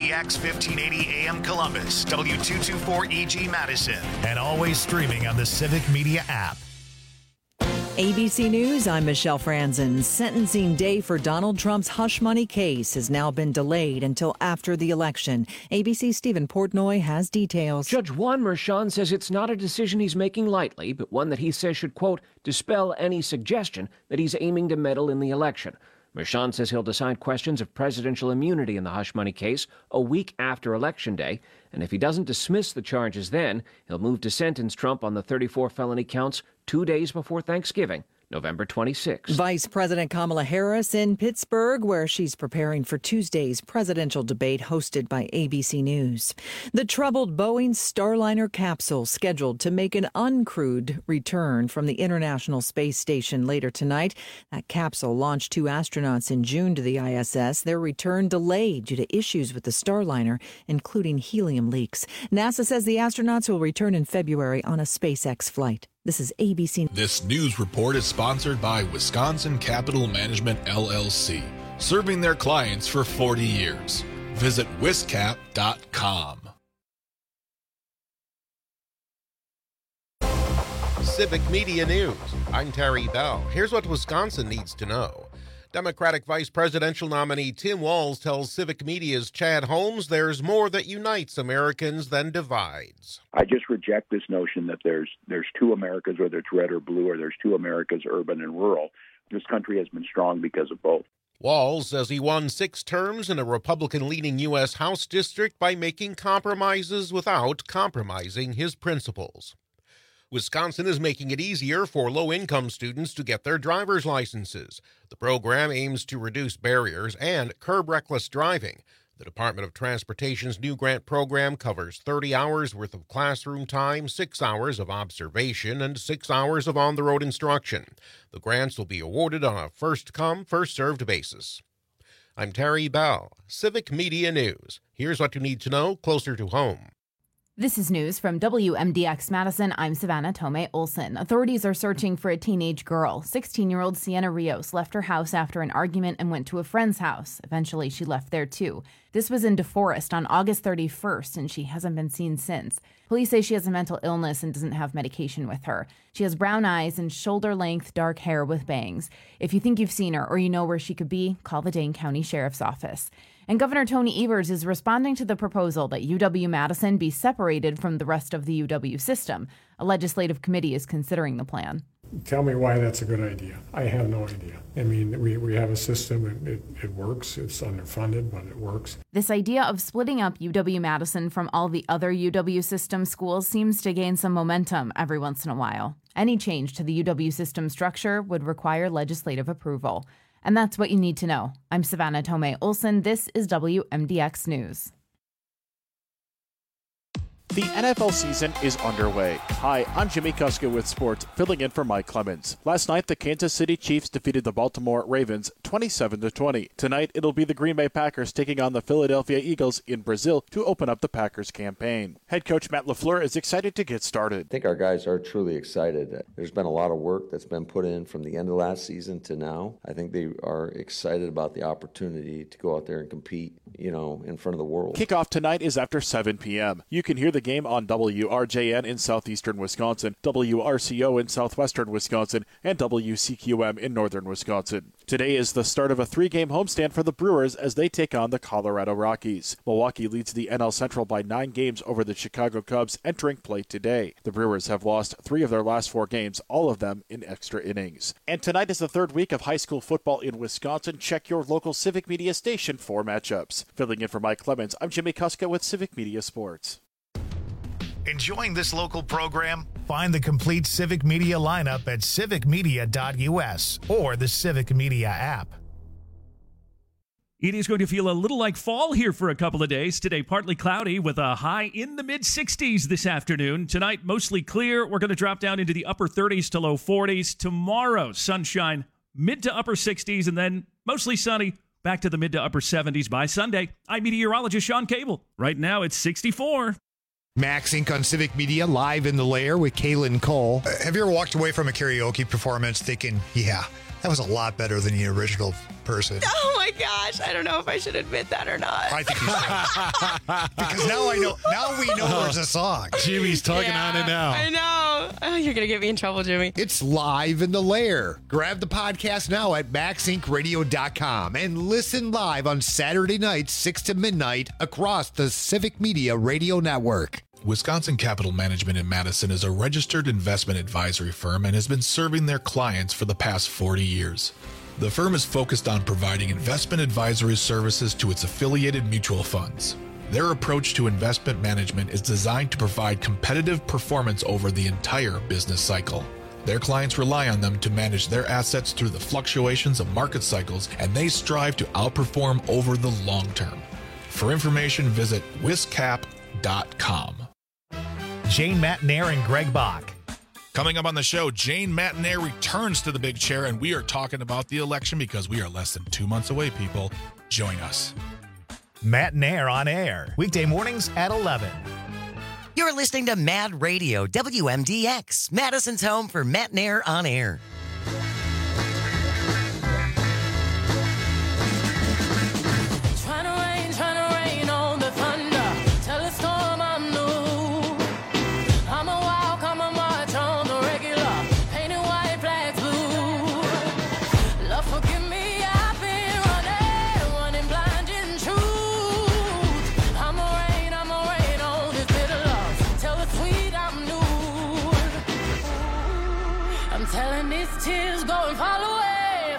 WMDX 1580 AM Columbus, W224EG Madison, and always streaming on the Civic Media app. ABC News, I'm Michelle Franzen. Sentencing day for Donald Trump's hush money case has now been delayed until after the election. ABC's Stephen Portnoy has details. Judge Juan Merchan says it's not a decision he's making lightly, but one that he says should, quote, dispel any suggestion that he's aiming to meddle in the election. Merchan says he'll decide questions of presidential immunity in the hush money case a week after Election Day, and if he doesn't dismiss the charges then, he'll move to sentence Trump on the 34 felony counts 2 days before Thanksgiving, November 26. Vice President Kamala Harris in Pittsburgh, where she's preparing for Tuesday's presidential debate hosted by ABC News. The troubled Boeing Starliner capsule scheduled to make an uncrewed return from the International Space Station later tonight. That capsule launched 2 astronauts in June to the ISS. Their return delayed due to issues with the Starliner, including helium leaks. NASA says the astronauts will return in February on a SpaceX flight. This is ABC. This news report is sponsored by Wisconsin Capital Management, LLC, serving their clients for 40 years. Visit wiscap.com. Civic Media News. I'm Terry Bell. Here's what Wisconsin needs to know. Democratic Vice Presidential nominee Tim Walz tells Civic Media's Chad Holmes there's more that unites Americans than divides. I just reject this notion that there's two Americas, whether it's red or blue, or there's two Americas, urban and rural. This country has been strong because of both. Walz says he won 6 terms in a Republican-leaning U.S. House district by making compromises without compromising his principles. Wisconsin is making it easier for low-income students to get their driver's licenses. The program aims to reduce barriers and curb reckless driving. The Department of Transportation's new grant program covers 30 hours worth of classroom time, 6 hours of observation, and 6 hours of on-the-road instruction. The grants will be awarded on a first-come, first-served basis. I'm Terry Bell, Civic Media News. Here's what you need to know closer to home. This is news from WMDX Madison. I'm Savannah Tomei Olson. Authorities are searching for a teenage girl. 16-year-old Sienna Rios left her house after an argument and went to a friend's house. Eventually, she left there too. This was in DeForest on August 31st, and she hasn't been seen since. Police say she has a mental illness and doesn't have medication with her. She has brown eyes and shoulder-length dark hair with bangs. If you think you've seen her or you know where she could be, call the Dane County Sheriff's Office. And Governor Tony Evers is responding to the proposal that UW-Madison be separated from the rest of the UW system. A legislative committee is considering the plan. Tell me why that's a good idea. I have no idea. I mean, we have a system, it works, it's underfunded, but it works. This idea of splitting up UW-Madison from all the other UW system schools seems to gain some momentum every once in a while. Any change to the UW system structure would require legislative approval. And that's what you need to know. I'm Savannah Tomei Olson. This is WMDX News. The NFL season is underway. Hi, I'm Jimmy Kuska with sports, filling in for Mike Clemens. Last night, the Kansas City Chiefs defeated the Baltimore Ravens 27-20. Tonight, it'll be the Green Bay Packers taking on the Philadelphia Eagles in Brazil to open up the Packers campaign. Head coach Matt LaFleur is excited to get started. I think our guys are truly excited. There's been a lot of work that's been put in from the end of last season to now. I think they are excited about the opportunity to go out there and compete, in front of the world. Kickoff tonight is after 7 p.m. You can hear the game on WRJN in southeastern Wisconsin, WRCO in southwestern Wisconsin, and WCQM in northern Wisconsin. Today is the start of a 3-game homestand for the Brewers as they take on the Colorado Rockies. Milwaukee leads the NL Central by 9 games over the Chicago Cubs entering play today. The Brewers have lost 3 of their last 4 games, all of them in extra innings. And tonight is the 3rd week of high school football in Wisconsin. Check your local Civic Media station for matchups. Filling in for Mike Clemens, I'm Jimmy Kuska with Civic Media Sports. Enjoying this local program? Find the complete Civic Media lineup at civicmedia.us or the Civic Media app. It is going to feel a little like fall here for a couple of days. Today, partly cloudy with a high in the mid-60s this afternoon. Tonight, mostly clear. We're going to drop down into the upper 30s to low 40s. Tomorrow, sunshine, mid to upper 60s, and then mostly sunny, back to the mid to upper 70s by Sunday. I'm meteorologist Sean Cable. Right now, it's 64. Max Inc. on Civic Media, live in the lair with Kaylin Cole. Have you ever walked away from a karaoke performance thinking, yeah, That was a lot better than the original person. Oh my gosh, I don't know if I should admit that or not. I think you should. Because now I know. Now we know there's a song. Jimmy's tugging on it now. I know. Oh, you're going to get me in trouble, Jimmy. It's live in the lair. Grab the podcast now at maxincradio.com and listen live on Saturday nights, 6 to midnight, across the Civic Media Radio Network. Wisconsin Capital Management in Madison is a registered investment advisory firm and has been serving their clients for the past 40 years. The firm is focused on providing investment advisory services to its affiliated mutual funds. Their approach to investment management is designed to provide competitive performance over the entire business cycle. Their clients rely on them to manage their assets through the fluctuations of market cycles, and they strive to outperform over the long term. For information, visit wiscap.com. Jane Matenaer and Greg Bach. Coming up on the show, Jane Matenaer returns to the big chair, and we are talking about the election because we are less than 2 months away, people. Join us. Matenaer on air, weekday mornings at 11. You're listening to Mad Radio, WMDX, Madison's home for Matenaer on air. Tears going fall away,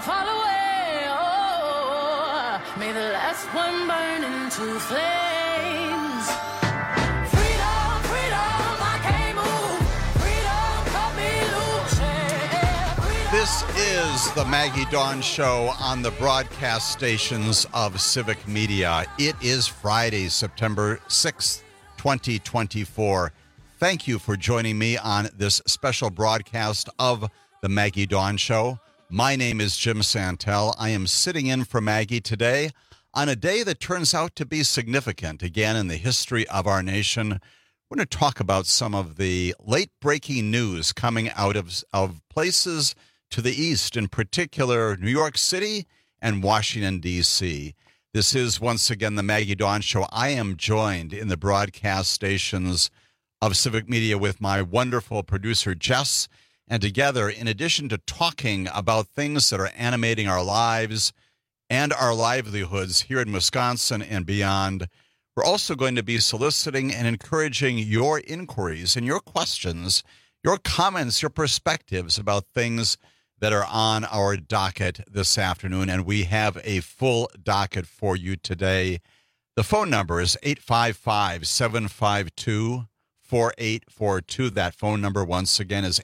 oh, may the last one burn into flames. Freedom, freedom, I can't move. Freedom, cut me loose. Yeah, this is the Maggie Dawn Show on the broadcast stations of Civic Media. It is Friday, September 6th, 2024. Thank you for joining me on this special broadcast of the Maggie Dawn Show. My name is Jim Santel. I am sitting in for Maggie today on a day that turns out to be significant again in the history of our nation. We're going to talk about some of the late-breaking news coming out of places to the east, in particular New York City and Washington, D.C. This is once again the Maggie Dawn Show. I am joined in the broadcast stations of Civic Media with my wonderful producer, Jess. And together, in addition to talking about things that are animating our lives and our livelihoods here in Wisconsin and beyond, we're also going to be soliciting and encouraging your inquiries and your questions, your comments, your perspectives about things that are on our docket this afternoon. And we have a full docket for you today. The phone number is 855-752-4842. That phone number, once again, is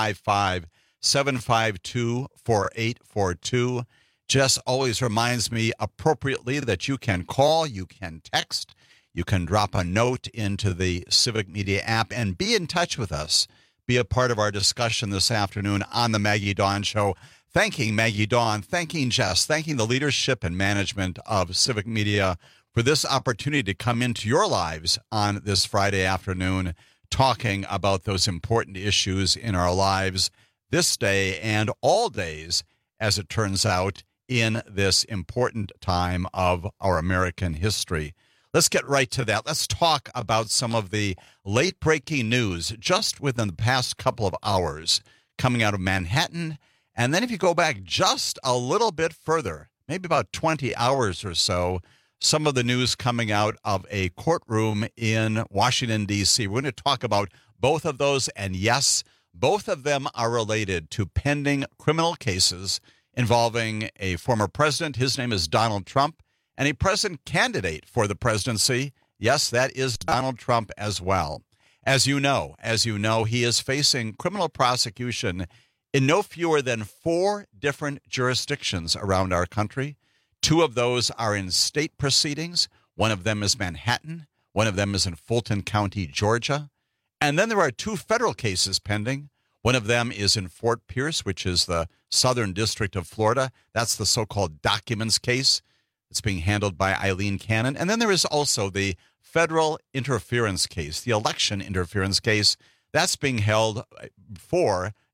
855-752-4842. Jess always reminds me appropriately that you can call, you can text, you can drop a note into the Civic Media app and be in touch with us. Be a part of our discussion this afternoon on the Maggie Dawn Show. Thanking Maggie Dawn, thanking Jess, thanking the leadership and management of Civic Media for this opportunity to come into your lives on this Friday afternoon, talking about those important issues in our lives this day and all days, as it turns out, in this important time of our American history. Let's get right to that. Let's talk about some of the late-breaking news just within the past couple of hours coming out of Manhattan. And then if you go back just a little bit further, maybe about 20 hours or so, some of the news coming out of a courtroom in Washington, D.C. We're going to talk about both of those, and yes, both of them are related to pending criminal cases involving a former president. His name is Donald Trump, and a president candidate for the presidency. Yes, that is Donald Trump as well. As you know, he is facing criminal prosecution in no fewer than 4 different jurisdictions around our country. 2 of those are in state proceedings. One of them is Manhattan. One of them is in Fulton County, Georgia. And then there are 2 federal cases pending. One of them is in Fort Pierce, which is the Southern District of Florida. That's the so-called documents case. It's being handled by Eileen Cannon. And then there is also the federal interference case, the election interference case. That's being held for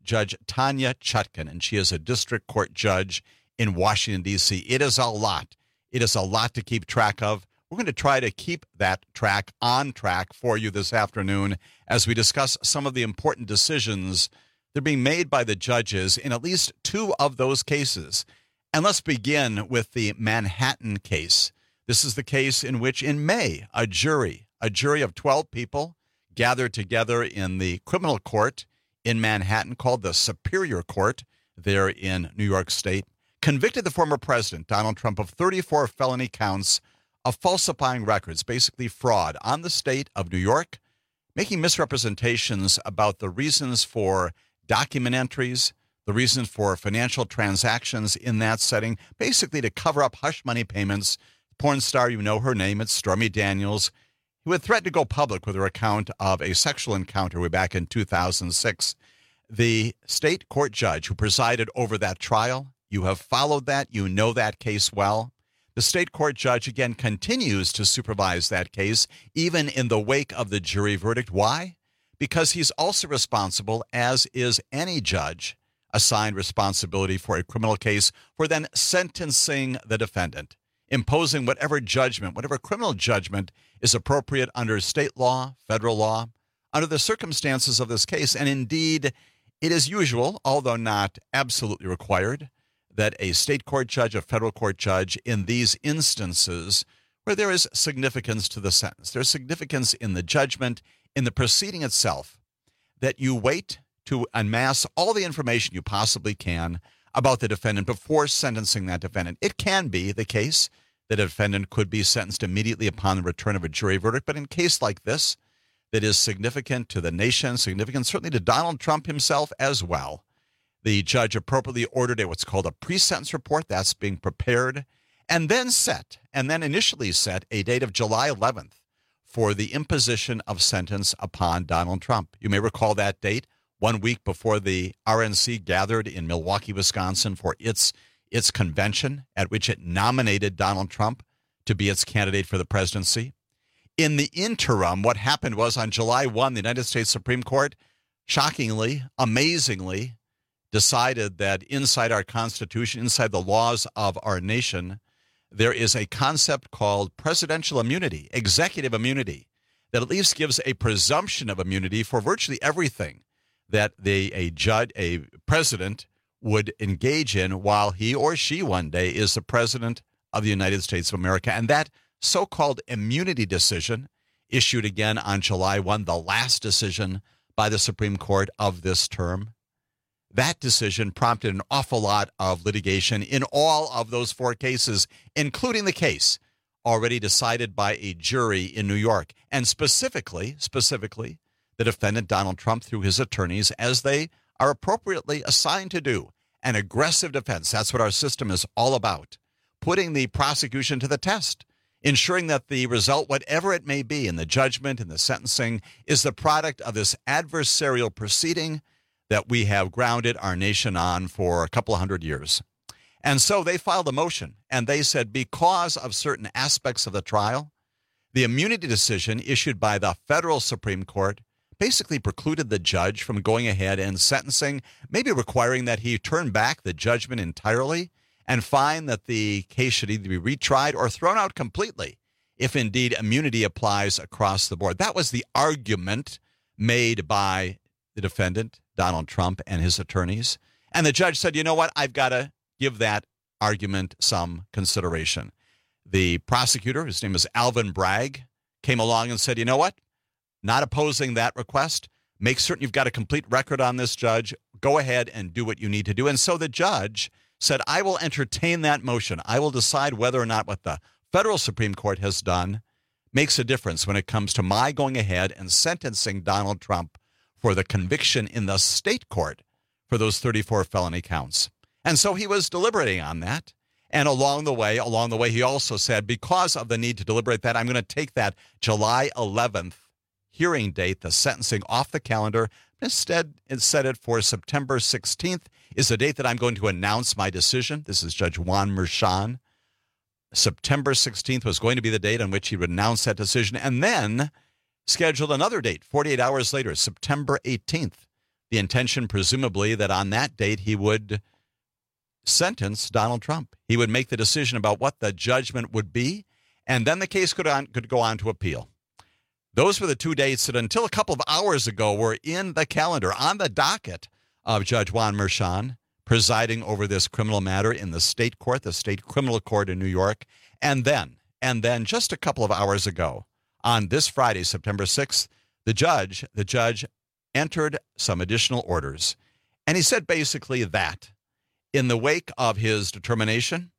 Judge Tanya Chutkan, and she is a district court judge in Washington, D.C. It is a lot. It is a lot to keep track of. We're going to try to keep that track on track for you this afternoon as we discuss some of the important decisions that are being made by the judges in at least two of those cases. And let's begin with the Manhattan case. This is the case in which in May, a jury of 12 people gathered together in the criminal court in Manhattan called the Superior Court there in New York State, convicted the former president, Donald Trump, of 34 felony counts of falsifying records, basically fraud on the state of New York, making misrepresentations about the reasons for document entries, the reasons for financial transactions in that setting, basically to cover up hush money payments. Porn star, you know her name, it's Stormy Daniels, who had threatened to go public with her account of a sexual encounter way back in 2006. The state court judge who presided over that trial, you have followed that, you know that case well. The state court judge, again, continues to supervise that case, even in the wake of the jury verdict. Why? Because he's also responsible, as is any judge assigned responsibility for a criminal case, for then sentencing the defendant, imposing whatever judgment, whatever criminal judgment is appropriate under state law, federal law, under the circumstances of this case. And indeed, it is usual, although not absolutely required, that a state court judge, a federal court judge, in these instances where there is significance to the sentence, there's significance in the judgment, in the proceeding itself, that you wait to amass all the information you possibly can about the defendant before sentencing that defendant. It can be the case that a defendant could be sentenced immediately upon the return of a jury verdict, but in a case like this, that is significant to the nation, significant certainly to Donald Trump himself as well, the judge appropriately ordered what's called a pre-sentence report that's being prepared, and then initially set a date of July 11th for the imposition of sentence upon Donald Trump. You may recall that date, 1 week before the RNC gathered in Milwaukee, Wisconsin for its convention at which it nominated Donald Trump to be its candidate for the presidency. In the interim, what happened was on July 1, the United States Supreme Court, shockingly, amazingly, decided that inside our Constitution, inside the laws of our nation, there is a concept called presidential immunity, executive immunity, that at least gives a presumption of immunity for virtually everything that a president would engage in while he or she one day is the president of the United States of America. And that so-called immunity decision, issued again on July 1, the last decision by the Supreme Court of this term, that decision prompted an awful lot of litigation in all of those four cases, including the case already decided by a jury in New York, and specifically, the defendant, Donald Trump, through his attorneys, as they are appropriately assigned to do, an aggressive defense. That's what our system is all about, putting the prosecution to the test, ensuring that the result, whatever it may be in the judgment and the sentencing, is the product of this adversarial proceeding that we have grounded our nation on for a couple of hundred years. And so they filed a motion, and they said because of certain aspects of the trial, the immunity decision issued by the federal Supreme Court basically precluded the judge from going ahead and sentencing, maybe requiring that he turn back the judgment entirely and find that the case should either be retried or thrown out completely if indeed immunity applies across the board. That was the argument made by the defendant, Donald Trump, and his attorneys. And the judge said, you know what, I've got to give that argument some consideration. The prosecutor, his name is Alvin Bragg, came along and said, you know what, not opposing that request. Make certain you've got a complete record on this, Judge. Go ahead and do what you need to do. And so the judge said, I will entertain that motion. I will decide whether or not what the federal Supreme Court has done makes a difference when it comes to my going ahead and sentencing Donald Trump for the conviction in the state court for those 34 felony counts. And so he was deliberating on that. And along the way, he also said, because of the need to deliberate that, I'm going to take that July 11th hearing date, the sentencing, off the calendar. Instead, set it for September 16th is the date that I'm going to announce my decision. This is Judge Juan Merchan. September 16th was going to be the date on which he would announce that decision, and then scheduled another date, 48 hours later, September 18th, The intention, presumably, that on that date he would sentence Donald Trump. He would make the decision about what the judgment would be, and then the case could go on to appeal. Those were the 2 dates that until a couple of hours ago were in the calendar, on the docket of Judge Juan Merchan, presiding over this criminal matter in the state court, the state criminal court in New York. And then just a couple of hours ago, on this Friday, September 6th, the judge entered some additional orders. And he said basically that in the wake of his determination,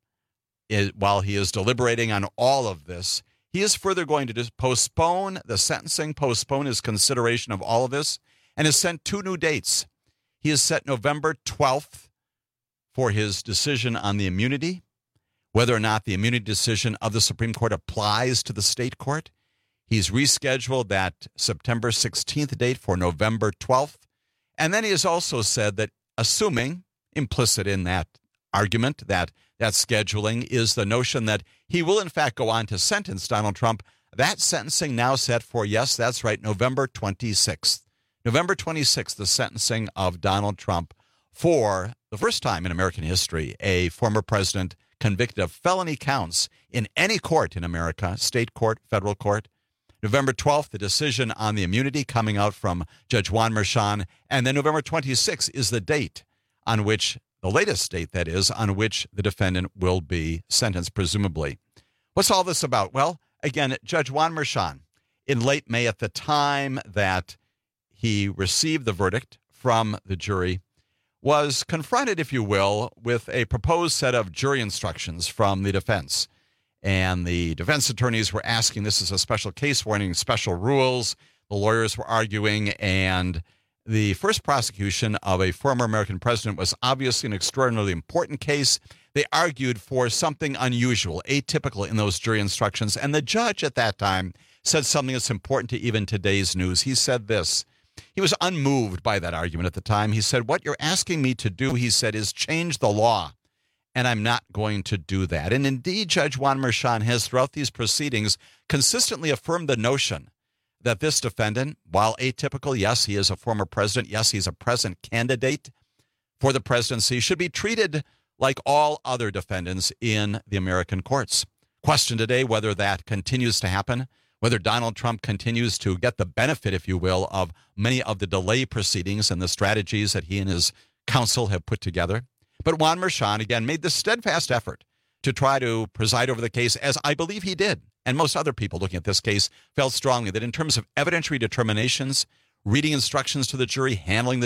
while he is deliberating on all of this, he is further going to postpone the sentencing, postpone his consideration of all of this, and has sent 2 new dates. He has set November 12th for his decision on the immunity, whether or not the immunity decision of the Supreme Court applies to the state court. He's rescheduled that September 16th date for November 12th. And then he has also said that, assuming, implicit in that argument, that scheduling is the notion that he will in fact go on to sentence Donald Trump. That sentencing now set for, yes, that's right, November 26th. November 26th, the sentencing of Donald Trump for the first time in American history, a former president convicted of felony counts in any court in America, state court, federal court. November 12th, the decision on the immunity coming out from Judge Juan Merchan. And then November 26th is the date on which, the latest date that is, on which the defendant will be sentenced, presumably. What's all this about? Well, again, Judge Juan Merchan, in late May, at the time that he received the verdict from the jury, was confronted, if you will, with a proposed set of jury instructions from the defense. And the defense attorneys were asking, this is a special case warning, special rules. The lawyers were arguing, and the first prosecution of a former American president was obviously an extraordinarily important case. They argued for something unusual, atypical in those jury instructions. And the judge at that time said something that's important to even today's news. He said this. He was unmoved by that argument at the time. He said, what you're asking me to do, he said, is change the law. And I'm not going to do that. And indeed, Judge Juan Merchan has, throughout these proceedings, consistently affirmed the notion that this defendant, while atypical, yes, he is a former president, yes, he's a present candidate for the presidency, should be treated like all other defendants in the American courts. Question today whether that continues to happen, whether Donald Trump continues to get the benefit, if you will, of many of the delay proceedings and the strategies that he and his counsel have put together. But Juan Merchan, again, made this steadfast effort to try to preside over the case, as I believe he did. And most other people looking at this case felt strongly that in terms of evidentiary determinations, reading instructions to the jury, handling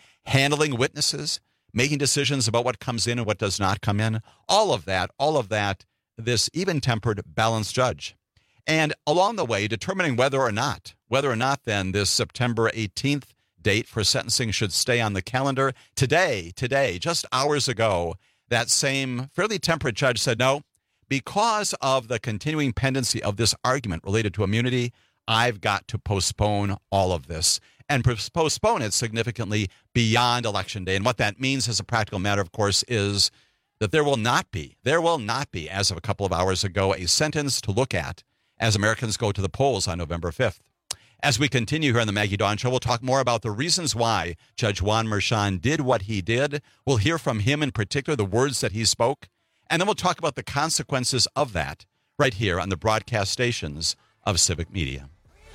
witnesses, making decisions about what comes in and what does not come in, all of that, this even-tempered, balanced judge. And along the way, determining whether or not then this September 18th date for sentencing should stay on the calendar. Today, just hours ago, that same fairly temperate judge said, no, because of the continuing pendency of this argument related to immunity, I've got to postpone all of this and postpone it significantly beyond Election Day. And what that means as a practical matter, of course, is that there will not be, as of a couple of hours ago, a sentence to look at as Americans go to the polls on November 5th. As we continue here on the Maggie Dawn Show, we'll talk more about the reasons why Judge Juan Merchan did what he did. We'll hear from him in particular, the words that he spoke. And then we'll talk about the consequences of that right here on the broadcast stations of Civic Media.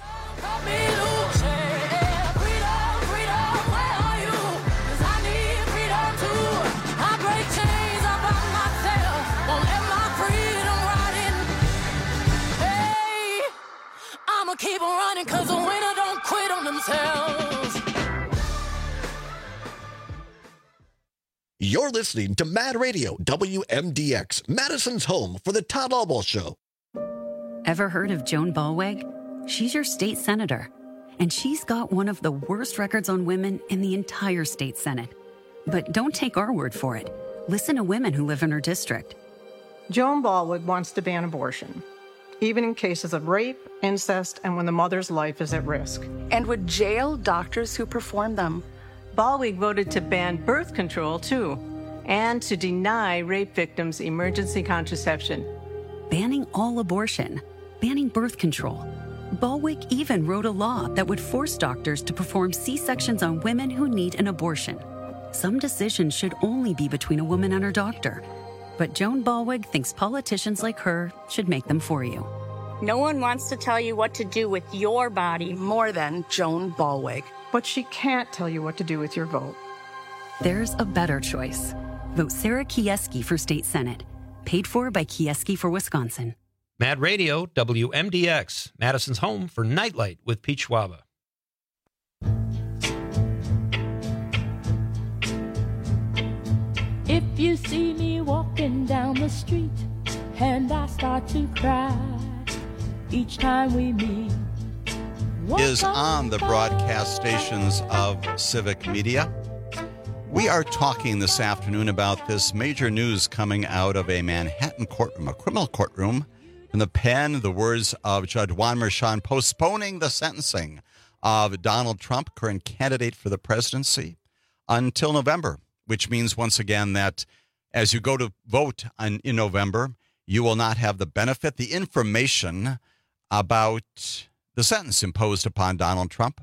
Keep on running because the winner don't quit on themselves. You're listening to Mad Radio, WMDX, Madison's home for the Todd Albaugh Show. Ever heard of Joan Ballweg? She's your state senator, and she's got one of the worst records on women in the entire state Senate. But don't take our word for it. Listen to women who live in her district. Joan Ballweg wants to ban abortion, even in cases of rape, incest, and when the mother's life is at risk. And would jail doctors who perform them. Ballweg voted to ban birth control, too, and to deny rape victims emergency contraception. Banning all abortion, banning birth control. Balwick even wrote a law that would force doctors to perform C-sections on women who need an abortion. Some decisions should only be between a woman and her doctor. But Joan Balwig thinks politicians like her should make them for you. No one wants to tell you what to do with your body more than Joan Balwig. But she can't tell you what to do with your vote. There's a better choice. Vote Sarah Kieski for State Senate. Paid for by Kieski for Wisconsin. Mad Radio, WMDX, Madison's home for Nightlight with Pete Schwaba. If you see me walking down the street and I start to cry each time we meet, is on the broadcast stations of Civic Media. We are talking this afternoon about this major news coming out of a Manhattan courtroom, a criminal courtroom, in the pen, the words of Judge Juan Merchan postponing the sentencing of Donald Trump, current candidate for the presidency, until November, which means once again that as you go to vote in November, you will not have the benefit, the information about the sentence imposed upon Donald Trump.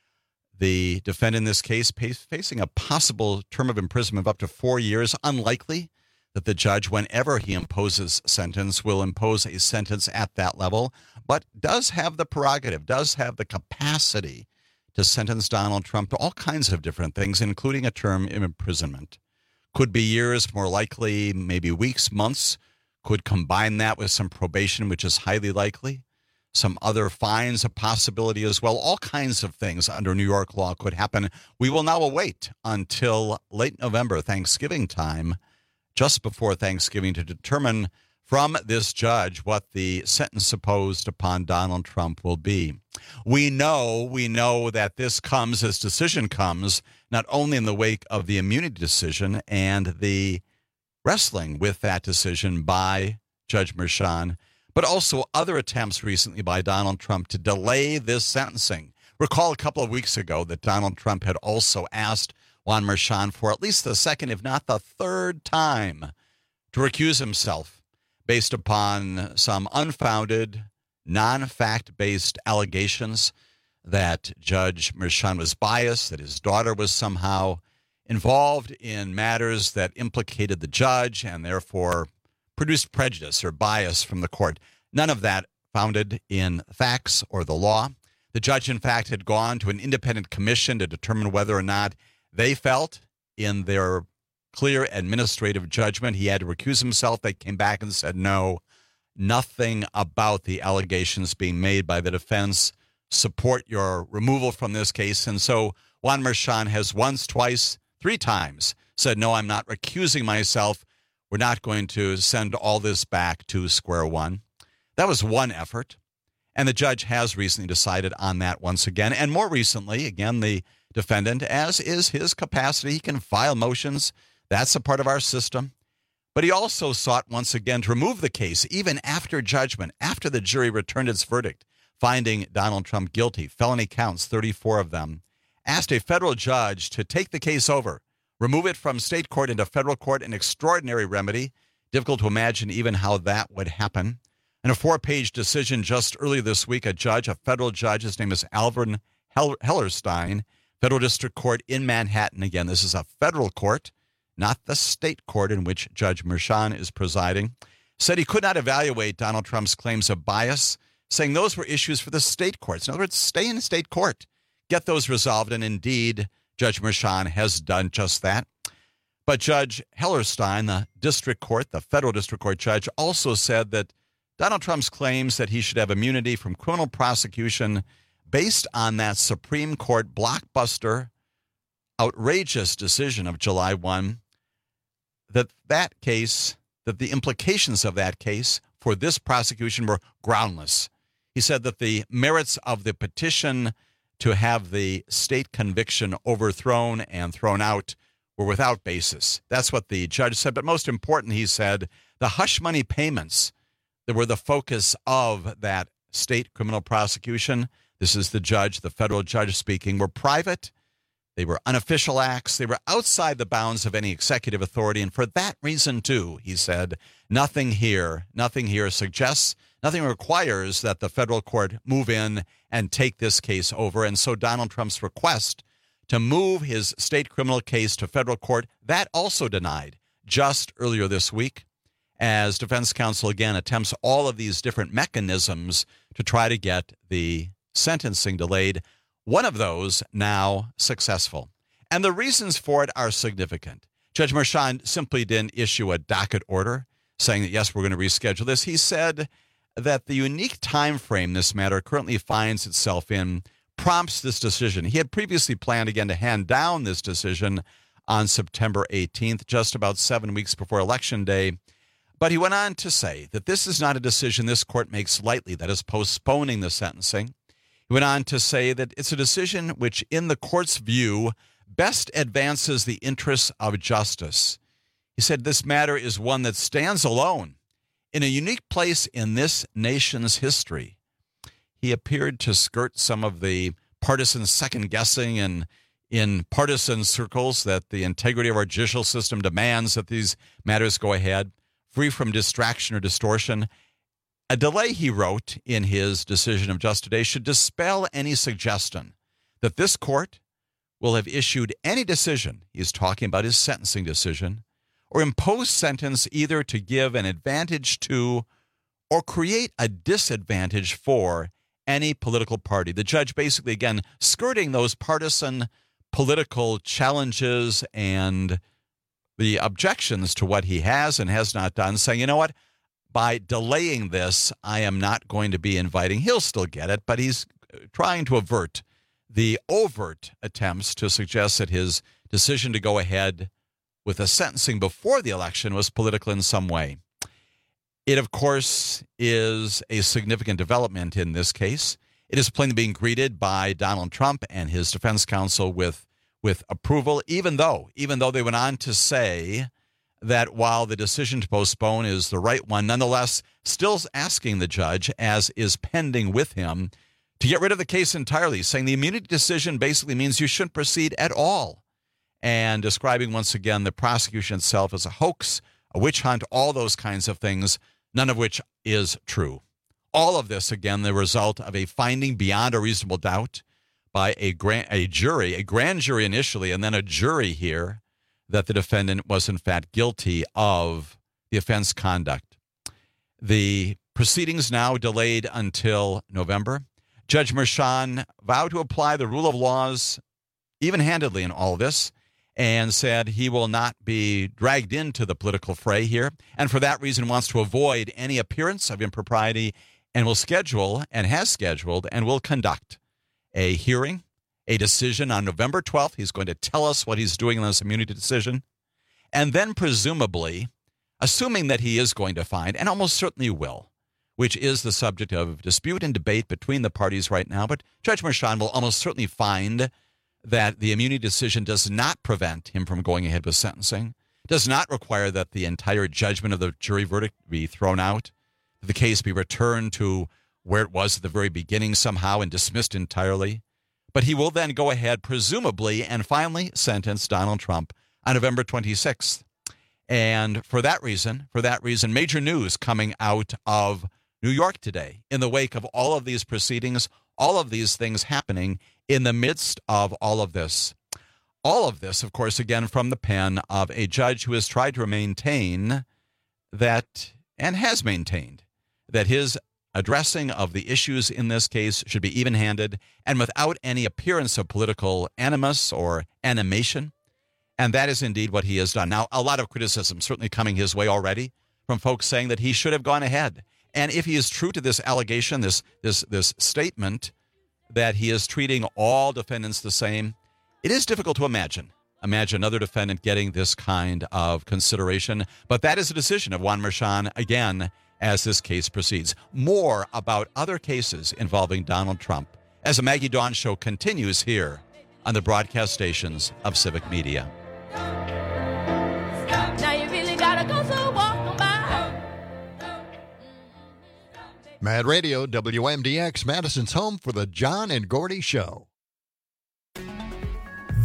The defendant in this case facing a possible term of imprisonment of up to 4 years. Unlikely that the judge, whenever he imposes sentence, will impose a sentence at that level, but does have the prerogative, does have the capacity to sentence Donald Trump to all kinds of different things, including a term of imprisonment. Could be years, more likely, maybe weeks, months. Could combine that with some probation, which is highly likely. Some other fines, a possibility as well. All kinds of things under New York law could happen. We will now await until late November, Thanksgiving time, just before Thanksgiving, to determine from this judge what the sentence imposed upon Donald Trump will be. We know that this comes, this decision comes, not only in the wake of the immunity decision and the wrestling with that decision by Judge Merchan, but also other attempts recently by Donald Trump to delay this sentencing. Recall a couple of weeks ago that Donald Trump had also asked Juan Merchan for at least the second, if not the third time, to recuse himself based upon some unfounded, non-fact-based allegations that Judge Merchan was biased, that his daughter was somehow involved in matters that implicated the judge and therefore produced prejudice or bias from the court. None of that founded in facts or the law. The judge, in fact, had gone to an independent commission to determine whether or not they felt in their clear administrative judgment he had to recuse himself. They came back and said, no, nothing about the allegations being made by the defense support your removal from this case. And so Juan Merchan has once, twice, 3 times said, no, I'm not recusing myself. We're not going to send all this back to square one. That was one effort. And the judge has recently decided on that once again. And more recently, again, the defendant, as is his capacity, he can file motions. That's a part of our system. But he also sought once again to remove the case, even after judgment, after the jury returned its verdict, finding Donald Trump guilty, felony counts, 34 of them, asked a federal judge to take the case over, remove it from state court into federal court, an extraordinary remedy. Difficult to imagine even how that would happen. In a 4-page decision just earlier this week, a federal judge, his name is Alvin Hellerstein, Federal District Court in Manhattan. Again, this is a federal court, not the state court in which Judge Merchan is presiding, said he could not evaluate Donald Trump's claims of bias, saying those were issues for the state courts. In other words, stay in state court, get those resolved, and indeed, Judge Merchan has done just that. But Judge Hellerstein, the district court, the federal district court judge, also said that Donald Trump's claims that he should have immunity from criminal prosecution based on that Supreme Court blockbuster, outrageous decision of July 1, that case, that the implications of that case for this prosecution were groundless. He said that the merits of the petition to have the state conviction overthrown and thrown out were without basis. That's what the judge said. But most important, he said, the hush money payments that were the focus of that state criminal prosecution, this is the judge, the federal judge speaking, were private They were unofficial acts. They were outside the bounds of any executive authority. And for that reason, too, he said, nothing here suggests, nothing requires that the federal court move in and take this case over. And so Donald Trump's request to move his state criminal case to federal court, that also denied just earlier this week, as defense counsel again attempts all of these different mechanisms to try to get the sentencing delayed. One of those now successful. And the reasons for it are significant. Judge Merchan simply didn't issue a docket order saying that, yes, we're going to reschedule this. He said that the unique time frame this matter currently finds itself in prompts this decision. He had previously planned again to hand down this decision on September 18th, just about 7 weeks before Election Day. But he went on to say that this is not a decision this court makes lightly, that is postponing the sentencing. He went on to say that it's a decision which, in the court's view, best advances the interests of justice. He said this matter is one that stands alone in a unique place in this nation's history. He appeared to skirt some of the partisan second-guessing and in partisan circles that the integrity of our judicial system demands that these matters go ahead, free from distraction or distortion. A delay, he wrote in his decision of just today, should dispel any suggestion that this court will have issued any decision, he's talking about his sentencing decision, or impose sentence either to give an advantage to or create a disadvantage for any political party. The judge basically, again, skirting those partisan political challenges and the objections to what he has and has not done, saying, you know what, by delaying this, I am not going to be inviting. He'll still get it, but he's trying to avert the overt attempts to suggest that his decision to go ahead with a sentencing before the election was political in some way. It, of course, is a significant development in this case. It is plainly being greeted by Donald Trump and his defense counsel with approval, even though they went on to say that while the decision to postpone is the right one, nonetheless, still asking the judge, as is pending with him, to get rid of the case entirely, saying the immunity decision basically means you shouldn't proceed at all, and describing once again the prosecution itself as a hoax, a witch hunt, all those kinds of things, none of which is true. All of this, again, the result of a finding beyond a reasonable doubt by a grand jury initially, and then a jury here, that the defendant was in fact guilty of the offense conduct. The proceedings now delayed until November. Judge Merchan vowed to apply the rule of laws even-handedly in all this, and said he will not be dragged into the political fray here, and for that reason wants to avoid any appearance of impropriety, and will schedule, and has scheduled, and will conduct a hearing, a decision on November 12th. He's going to tell us what he's doing on this immunity decision, and then presumably, assuming that he is going to find, and almost certainly will, which is the subject of dispute and debate between the parties right now, but Judge Merchan will almost certainly find that the immunity decision does not prevent him from going ahead with sentencing, does not require that the entire judgment of the jury verdict be thrown out, that the case be returned to where it was at the very beginning somehow and dismissed entirely. But he will then go ahead, presumably, and finally sentence Donald Trump on November 26th. And for that reason, major news coming out of New York today in the wake of all of these proceedings, all of these things happening in the midst of all of this. All of this, of course, again, from the pen of a judge who has tried to maintain that, and has maintained, that his addressing of the issues in this case should be even-handed and without any appearance of political animus or animation. And that is indeed what he has done. Now, a lot of criticism certainly coming his way already from folks saying that he should have gone ahead. And if he is true to this allegation, this statement that he is treating all defendants the same, it is difficult to imagine another defendant getting this kind of consideration. But that is a decision of Juan Merchan, again, as this case proceeds. More about other cases involving Donald Trump as the Maggie Dawn Show continues here on the broadcast stations of Civic Media. Now you really gotta go, so walk on by. Mad Radio, WMDX, Madison's home for the John and Gordy Show.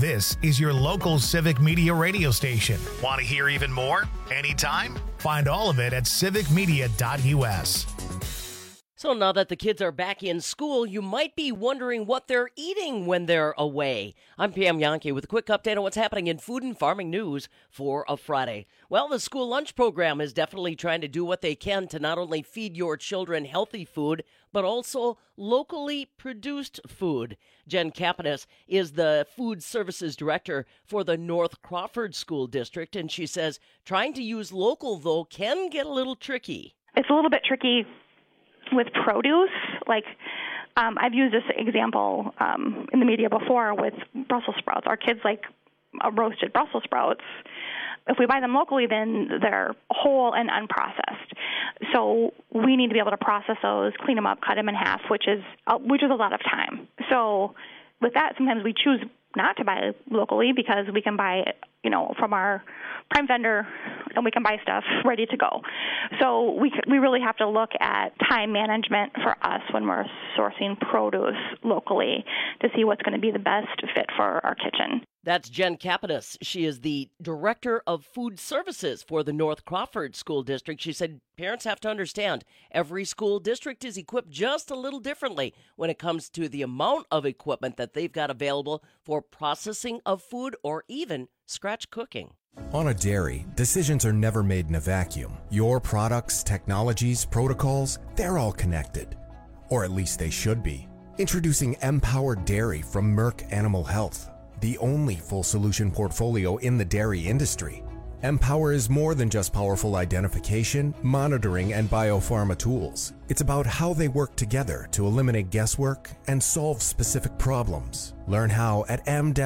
This is your local Civic Media radio station. Want to hear even more? Anytime? Find all of it at civicmedia.us. So now that the kids are back in school, you might be wondering what they're eating when they're away. I'm Pam Yankee with a quick update on what's happening in food and farming news for a Friday. Well, the school lunch program is definitely trying to do what they can to not only feed your children healthy food, but also locally produced food. Jen Kapanis is the Food Services Director for the North Crawford School District, and she says trying to use local, though, can get a little tricky. It's a little bit tricky with produce. Like, I've used this example in the media before with Brussels sprouts. Our kids like roasted Brussels sprouts. If we buy them locally, then they're whole and unprocessed. So we need to be able to process those, clean them up, cut them in half, which is a lot of time. So with that, sometimes we choose not to buy locally because we can buy, from our prime vendor, and we can buy stuff ready to go. So we really have to look at time management for us when we're sourcing produce locally to see what's going to be the best fit for our kitchen. That's Jen Kapanis. She is the Director of Food Services for the North Crawford School District. She said parents have to understand every school district is equipped just a little differently when it comes to the amount of equipment that they've got available for processing of food or even scratch cooking. On a dairy, decisions are never made in a vacuum. Your products, technologies, protocols, they're all connected. Or at least they should be. Introducing Empowered Dairy from Merck Animal Health, the only full solution portfolio in the dairy industry. Empower is more than just powerful identification, monitoring, and biopharma tools. It's about how they work together to eliminate guesswork and solve specific problems. Learn how at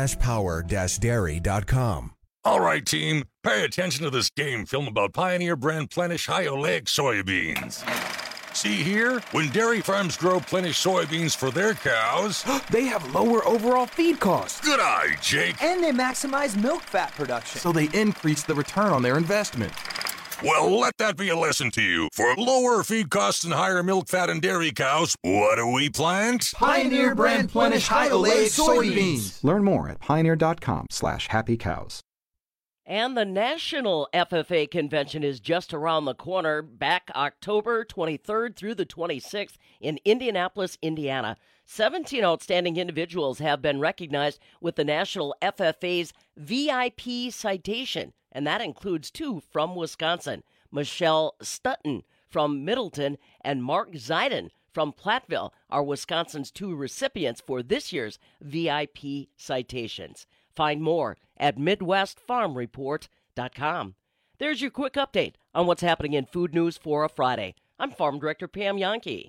m-power-dairy.com. All right, team, pay attention to this game film about Pioneer brand Plenish high oleic soybeans. See here? When dairy farms grow Plenish soybeans for their cows, they have lower overall feed costs. Good eye, Jake. And they maximize milk fat production, so they increase the return on their investment. Well, let that be a lesson to you. For lower feed costs and higher milk fat in dairy cows, what do we plant? Pioneer brand Plenish high oleic soybeans. Learn more at pioneer.com/happycows. And the National FFA Convention is just around the corner, back October 23rd through the 26th in Indianapolis, Indiana. 17 outstanding individuals have been recognized with the National FFA's VIP citation, and that includes 2 from Wisconsin, Michelle Stutton from Middleton and Mark Zeiden from Platteville are Wisconsin's 2 recipients for this year's VIP citations. Find more at MidwestFarmReport.com. There's your quick update on what's happening in food news for a Friday. I'm Farm Director Pam Yankee.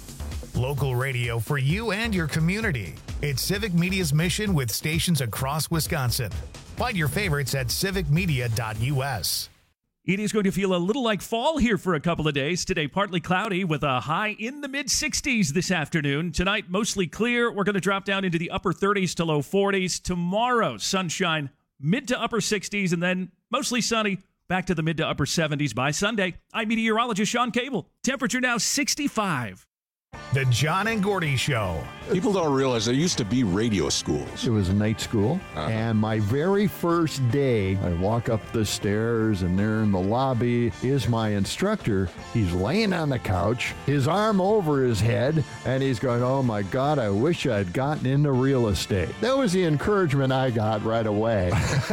Local radio for you and your community. It's Civic Media's mission with stations across Wisconsin. Find your favorites at civicmedia.us. It is going to feel a little like fall here for a couple of days. Today, partly cloudy with a high in the mid-60s this afternoon. Tonight, mostly clear. We're going to drop down into the upper 30s to low 40s. Tomorrow, sunshine, mid to upper 60s, and then mostly sunny, back to the mid to upper 70s by Sunday. I'm meteorologist Sean Cable. Temperature now 65. The John and Gordy Show. People don't realize there used to be radio schools. It was a night school, and my very first day, I walk up the stairs, and there in the lobby is my instructor. He's laying on the couch, his arm over his head, and he's going, "Oh my God, I wish I'd gotten into real estate." That was the encouragement I got right away.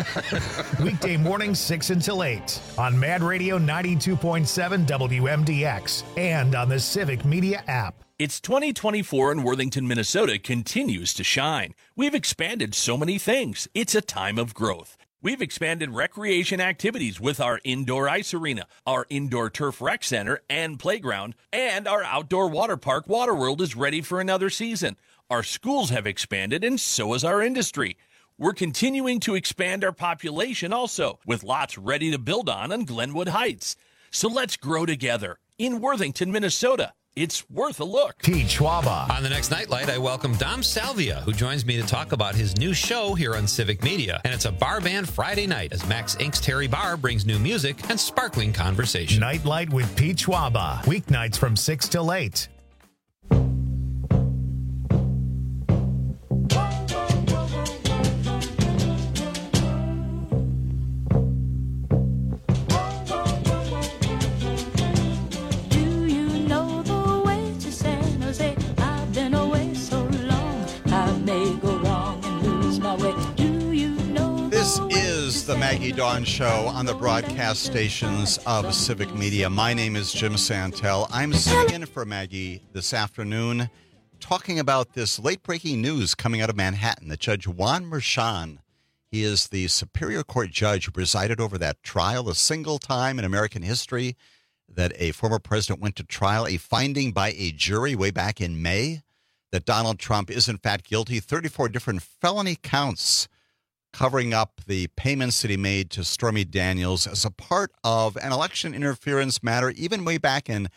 Weekday mornings 6 until 8 on Mad Radio 92.7 WMDX and on the Civic Media app. It's 2024 and Worthington, Minnesota continues to shine. We've expanded so many things. It's a time of growth. We've expanded recreation activities with our indoor ice arena, our indoor turf rec center and playground, and our outdoor water park Waterworld is ready for another season. Our schools have expanded and so has our industry. We're continuing to expand our population also, with lots ready to build on Glenwood Heights. So let's grow together in Worthington, Minnesota. It's worth a look. Pete Schwaba. On the next Nightlight, I welcome Dom Salvia, who joins me to talk about his new show here on Civic Media. And it's a bar band Friday night as Max Inc.'s Terry Barr brings new music and sparkling conversation. Nightlight with Pete Schwaba. Weeknights from 6 till 8. Maggie Dawn Show on the broadcast stations of Civic Media. My name is Jim Santel. I'm sitting in for Maggie this afternoon talking about this late-breaking news coming out of Manhattan that Judge Juan Merchan, he is the Superior Court judge who presided over that trial, the single time in American history that a former president went to trial, a finding by a jury way back in May that Donald Trump is in fact guilty, 34 different felony counts covering up the payments that he made to Stormy Daniels as a part of an election interference matter even way back in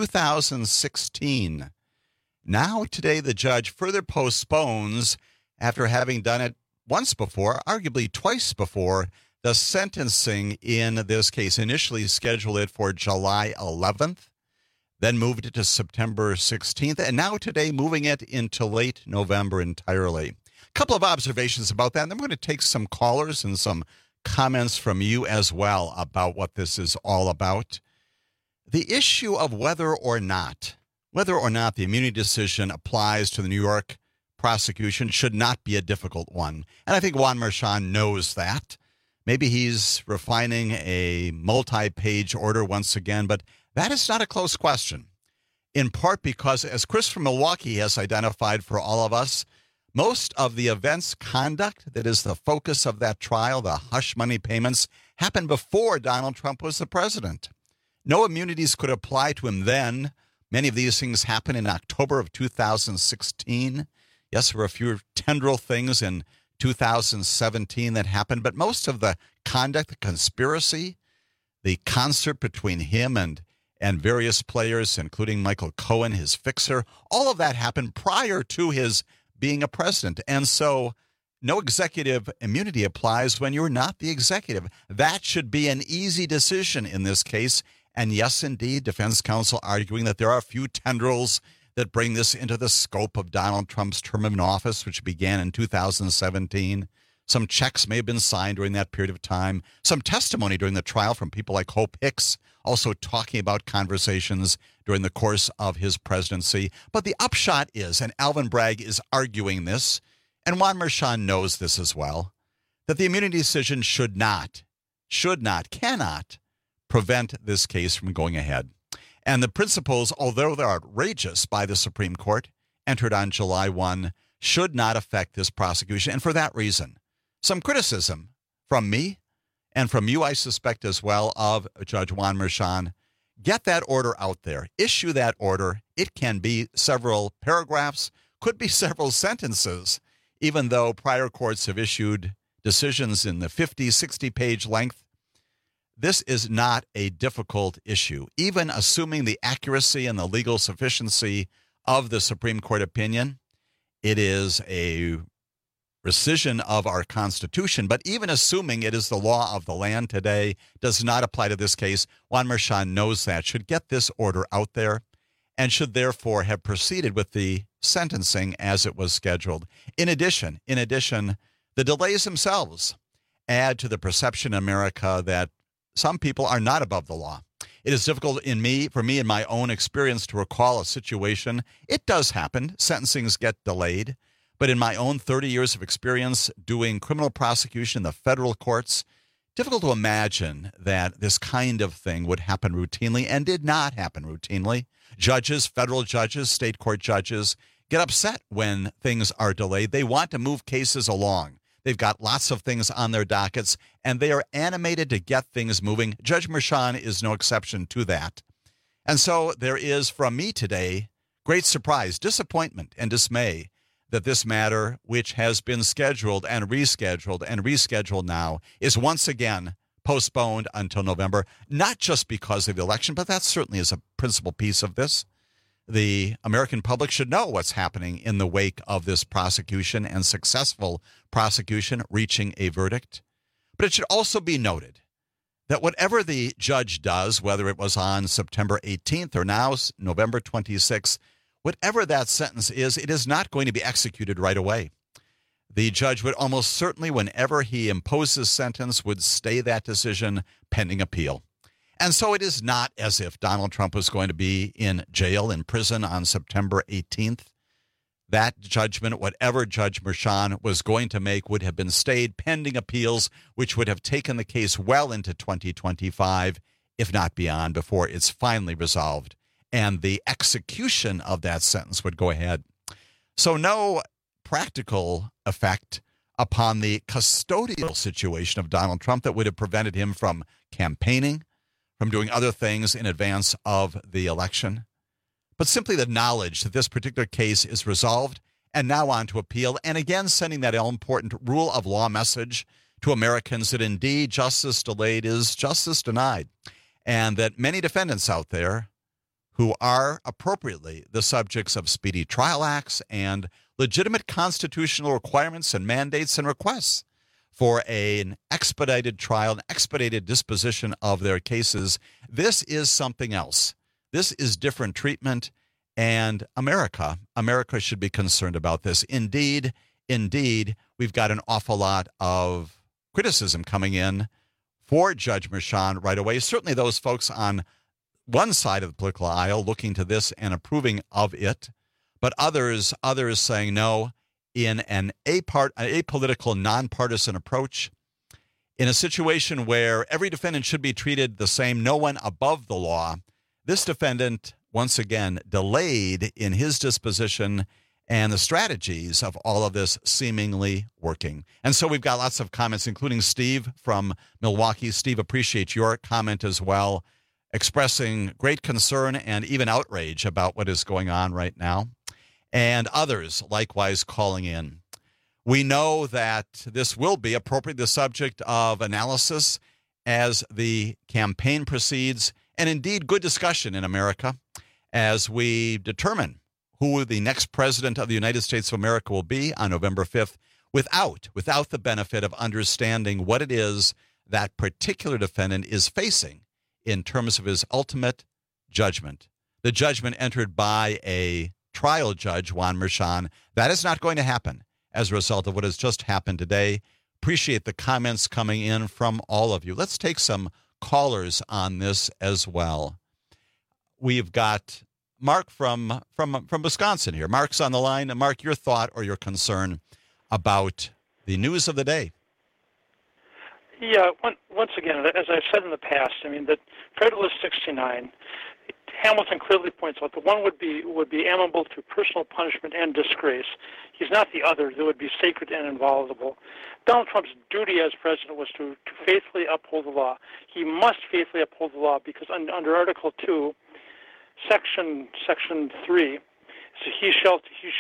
2016. Now, today, the judge further postpones, after having done it once before, arguably twice before, the sentencing in this case. Initially scheduled it for July 11th, then moved it to September 16th, and now today moving it into late November entirely. A couple of observations about that, and then we're going to take some callers and some comments from you as well about what this is all about. The issue of whether or not the immunity decision applies to the New York prosecution should not be a difficult one. And I think Juan Merchan knows that. Maybe he's refining a multi-page order once again, but that is not a close question, in part because, as Chris from Milwaukee has identified for all of us, most of the events conduct that is the focus of that trial, the hush money payments, happened before Donald Trump was the president. No immunities could apply to him then. Many of these things happened in October of 2016. Yes, there were a few tendril things in 2017 that happened, but most of the conduct, the conspiracy, the concert between him and various players, including Michael Cohen, his fixer, all of that happened prior to his being a president. And so no executive immunity applies when you're not the executive. That should be an easy decision in this case. And yes, indeed, defense counsel arguing that there are a few tendrils that bring this into the scope of Donald Trump's term in office, which began in 2017. Some checks may have been signed during that period of time. Some testimony during the trial from people like Hope Hicks, also talking about conversations during the course of his presidency. But the upshot is, and Alvin Bragg is arguing this, and Juan Merchan knows this as well, that the immunity decision cannot prevent this case from going ahead. And the principles, although they're outrageous by the Supreme Court, entered on July 1, should not affect this prosecution. And for that reason, some criticism from me and from you, I suspect as well, of Judge Juan Merchan. Get that order out there. Issue that order. It can be several paragraphs, could be several sentences, even though prior courts have issued decisions in the 50, 60-page length. This is not a difficult issue. Even assuming the accuracy and the legal sufficiency of the Supreme Court opinion, it is a rescission of our Constitution. But even assuming it is the law of the land today, does not apply to this case. Juan Merchan knows that, should get this order out there, and should therefore have proceeded with the sentencing as it was scheduled. In addition, the delays themselves add to the perception in America that some people are not above the law. It is difficult for me in my own experience to recall a situation. It does happen. Sentencings get delayed. But in my own 30 years of experience doing criminal prosecution in the federal courts, difficult to imagine that this kind of thing would happen routinely, and did not happen routinely. Judges, federal judges, state court judges get upset when things are delayed. They want to move cases along. They've got lots of things on their dockets, and they are animated to get things moving. Judge Merchan is no exception to that. And so there is, from me today, great surprise, disappointment, and dismay that this matter, which has been scheduled and rescheduled now, is once again postponed until November, not just because of the election, but that certainly is a principal piece of this. The American public should know what's happening in the wake of this prosecution and successful prosecution reaching a verdict. But it should also be noted that whatever the judge does, whether it was on September 18th or now November 26th, whatever that sentence is, it is not going to be executed right away. The judge would almost certainly, whenever he imposes sentence, would stay that decision pending appeal. And so it is not as if Donald Trump was going to be in jail, in prison on September 18th. that judgment, whatever Judge Merchan was going to make, would have been stayed pending appeals, which would have taken the case well into 2025, if not beyond, before it's finally resolved. And the execution of that sentence would go ahead. So no practical effect upon the custodial situation of Donald Trump that would have prevented him from campaigning, from doing other things in advance of the election. But simply the knowledge that this particular case is resolved and now on to appeal, and again sending that all-important rule of law message to Americans that indeed justice delayed is justice denied, and that many defendants out there who are appropriately the subjects of speedy trial acts and legitimate constitutional requirements and mandates and requests for an expedited trial, an expedited disposition of their cases. This is something else. This is different treatment, and America should be concerned about this. Indeed, we've got an awful lot of criticism coming in for Judge Merchan right away. Certainly those folks on one side of the political aisle looking to this and approving of it, but others saying no, in an apolitical, nonpartisan approach, in a situation where every defendant should be treated the same, no one above the law. This defendant, once again, delayed in his disposition, and the strategies of all of this seemingly working. And so we've got lots of comments, including Steve from Milwaukee. Steve, appreciate your comment as well, expressing great concern and even outrage about what is going on right now. And others likewise calling in. We know that this will be appropriately the subject of analysis as the campaign proceeds, and indeed good discussion in America as we determine who the next president of the United States of America will be on November 5th without the benefit of understanding what it is that particular defendant is facing in terms of his ultimate judgment. The judgment entered by a trial judge, Juan Merchan. That is not going to happen as a result of what has just happened today. Appreciate the comments coming in from all of you. Let's take some callers on this as well. We've got Mark from Wisconsin here. Mark's on the line. Mark, your thought or your concern about the news of the day. Yeah, once again, as I've said in the past, I mean, that Federalist 69, Hamilton clearly points out that one would be amenable to personal punishment and disgrace. He's not the other. That would be sacred and inviolable. Donald Trump's duty as president was to faithfully uphold the law. He must faithfully uphold the law because under Article 2, Section 3, so he shall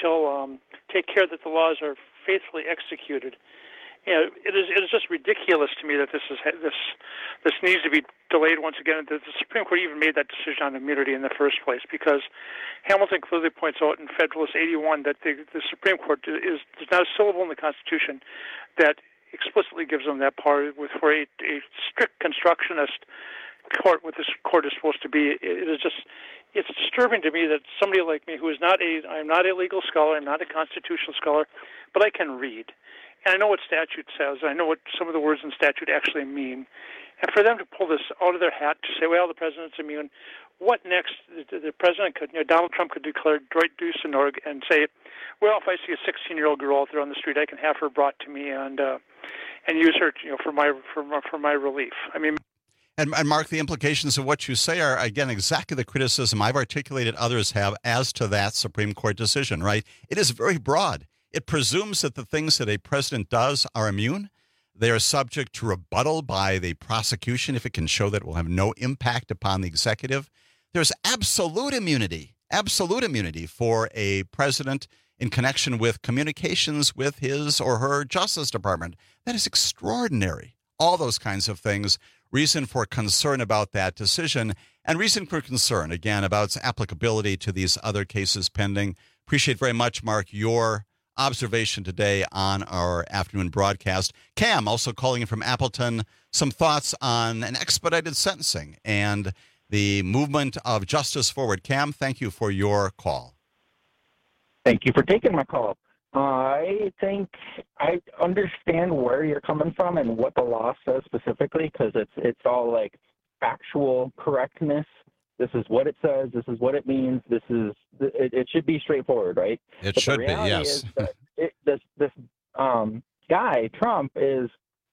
take care that the laws are faithfully executed. You know, it is just ridiculous to me that this needs to be delayed once again. The Supreme Court even made that decision on immunity in the first place because Hamilton clearly points out in Federalist 81 that the Supreme Court there's not a syllable in the Constitution that explicitly gives them that power. For a strict constructionist court, what this court is supposed to be, it's disturbing to me that somebody like me, who is I'm not a legal scholar, I'm not a constitutional scholar, but I can read. And I know what statute says. I know what some of the words in statute actually mean. And for them to pull this out of their hat to say, well, the president's immune, what next? The president could, Donald Trump could declare droit du Senorg and say, well, if I see a 16-year-old girl out there on the street, I can have her brought to me and use her, for my relief. I mean. And Mark, the implications of what you say are, again, exactly the criticism I've articulated, others have, as to that Supreme Court decision, right? It is very broad. It presumes that the things that a president does are immune. They are subject to rebuttal by the prosecution if it can show that it will have no impact upon the executive. There's absolute immunity for a president in connection with communications with his or her Justice Department. That is extraordinary. All those kinds of things. Reason for concern about that decision, and reason for concern, again, about its applicability to these other cases pending. Appreciate very much, Mark, your observation today on our afternoon broadcast. Cam, also calling in from Appleton, some thoughts on an expedited sentencing and the movement of justice forward. Cam, thank you for your call. Thank you for taking my call. I think I understand where you're coming from and what the law says specifically, because it's all like factual correctness This is what it says. This is what it means. It should be straightforward, right? It But should the be, reality yes. is that this guy, Trump, is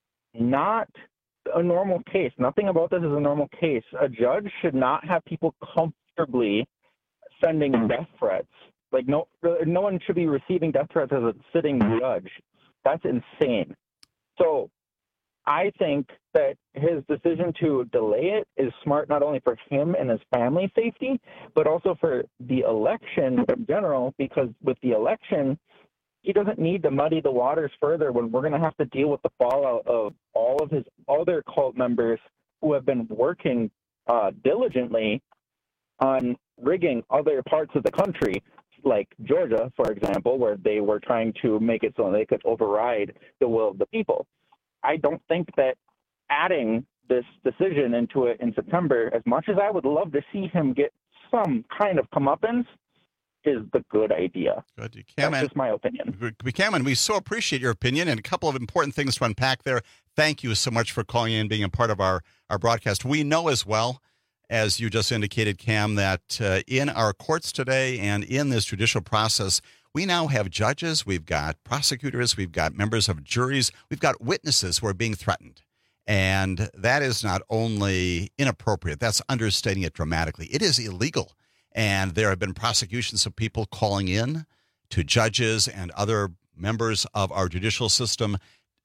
not a normal case. Nothing about this is a normal case. A judge should not have people comfortably sending death threats. Like, no one should be receiving death threats as a sitting judge. That's insane. So I think that his decision to delay it is smart, not only for him and his family's safety, but also for the election in general, because with the election, he doesn't need to muddy the waters further when we're going to have to deal with the fallout of all of his other cult members who have been working diligently on rigging other parts of the country, like Georgia, for example, where they were trying to make it so they could override the will of the people. I don't think that adding this decision into it in September, as much as I would love to see him get some kind of comeuppance, is the good idea. Good. That's just my opinion. Cameron, we so appreciate your opinion, and a couple of important things to unpack there. Thank you so much for calling in and being a part of our broadcast. We know as well, as you just indicated, Cam, that in our courts today and in this judicial process, we now have judges, we've got prosecutors, we've got members of juries, we've got witnesses who are being threatened. And that is not only inappropriate, that's understating it dramatically. It is illegal. And there have been prosecutions of people calling in to judges and other members of our judicial system,